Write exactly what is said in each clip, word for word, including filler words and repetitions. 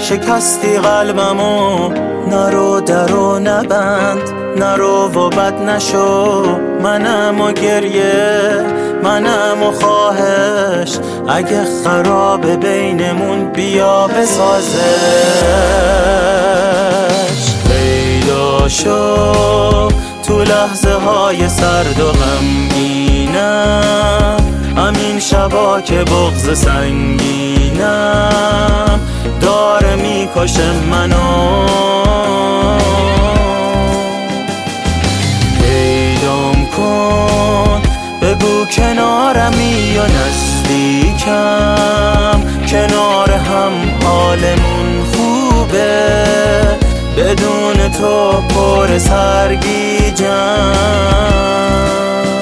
شکستی قلبمو، نرو درو نبند، نرو و بد نشو. منم و گریه، منم و خواهش، اگه خرابه بینمون بیا بسازش. پیدا شو تو لحظه های سرد و غمگینم، همین شبا که بغض سنگینم داره میکشه منو. پیدام کن بگو کنارمی یا نزدیکم، کنار هم حالمون خوبه، بدون تو پر سرگیجم.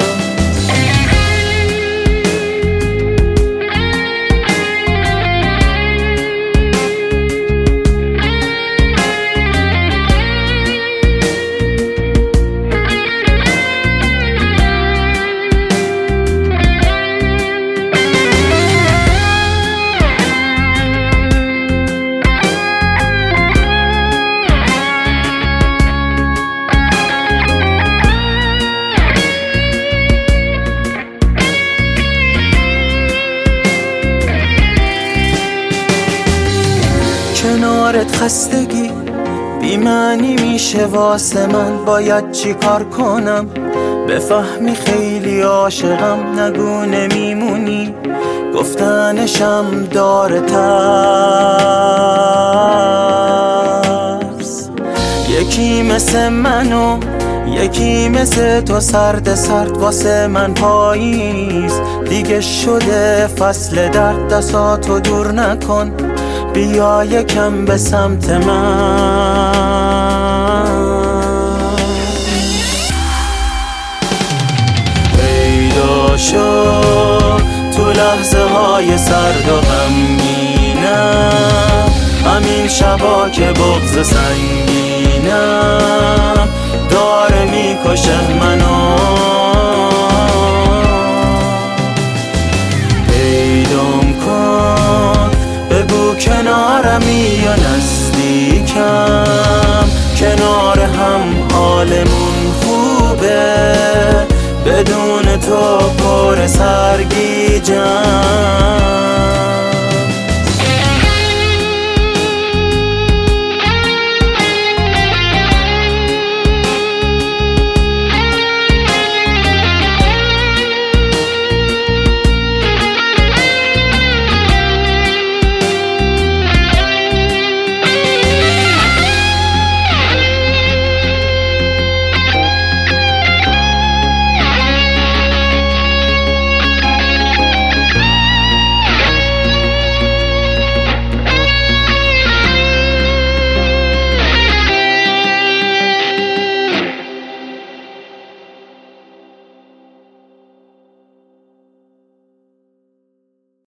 کنارت خستگی بی معنی میشه واسه من، باید چی کار کنم بفهمی خیلی عاشقم؟ نگو نمیمونی گفتنشم داره ترس. یکی مثل منو یکی مثل تو سرد سرد واسه من پاییز دیگه شده فصل درد. دستاتو دور نکن بیا یکم به سمت من. پیدا شو تو لحظه های سرد و غمگینم، همین شبا که بغض سنگینم داره میکشه منو. پیدام کن بگو کنارمی یا نزدیکم، کنار هم حالمون خوبه، بدون تو پر سرگیجم.